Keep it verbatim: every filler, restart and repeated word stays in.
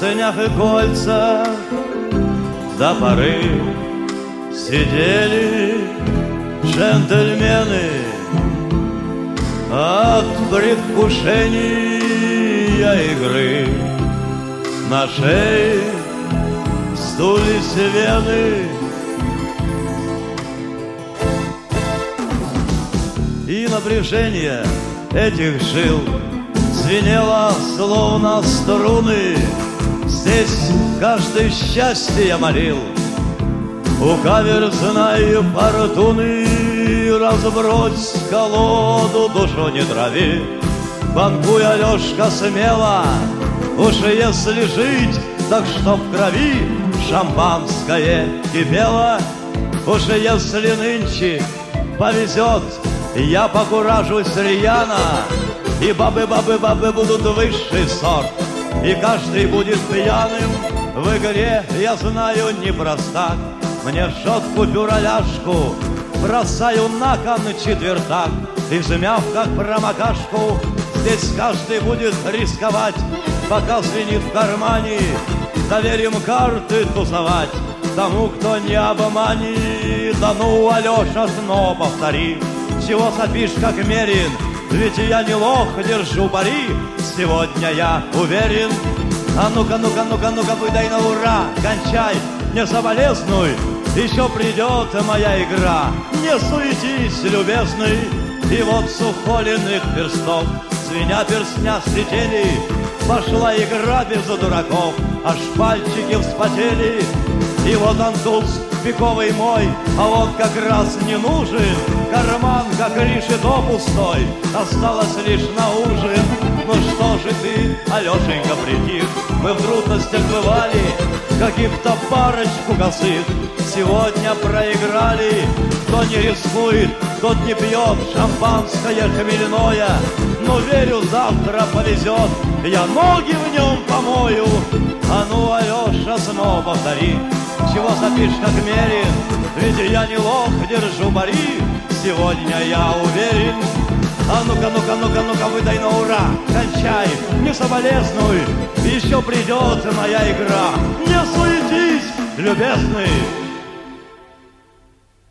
стержнях и кольцах до поры сидели джентльмены. От предвкушения игры на шее вздулись вены, и напряжение этих жил звенело, словно струны. Здесь каждое счастье молил у каверзной фортуны. Разбрось колоду, душу не трави, банкуй, Алешка, смело. Уж если жить, так чтоб в крови шампанское кипело. Уж если нынче повезет, я покуражусь рьяно, и бабы-бабы-бабы будут высший сорт, и каждый будет пьяным в игре. Я знаю, не простак, мне жжет купюра-ляжку, бросаю на кон четвертак, и замяв как промокашку, здесь каждый будет рисковать, пока звенит в кармане. Доверим карты тусовать тому, кто не обманет. Да ну, Алеша, снова повтори, чего сопишь, как мерин, ведь я не лох, держу пари, сегодня я уверен. А ну-ка, ну-ка, ну-ка, ну-ка, выдай на ура, кончай, не соболезнуй, еще придет моя игра. Не суетись, любезный, и вот с ухоленных перстов звеня перстня слетели. Пошла игра без дураков, аж пальчики вспотели. И вот он туз пиковый мой, а вот как раз не нужен. Карман, как решето пустой, осталось лишь на ужин. Ну что же ты, Алешенька, притих? Мы в трудностях бывали, каких-то парочку косых сегодня проиграли. Кто не рискует, тот не пьет шампанское хмельное. Но верю, завтра повезет, я ноги в нем помою. А ну, Алеша, снова повтори, чего сопишь, как мерин, ведь я не лох, держу пари, сегодня я уверен. А ну-ка, ну-ка, ну-ка, ну-ка, выдай на ура, кончай, не соболезнуй, еще придет моя игра. Не суетись, любезный.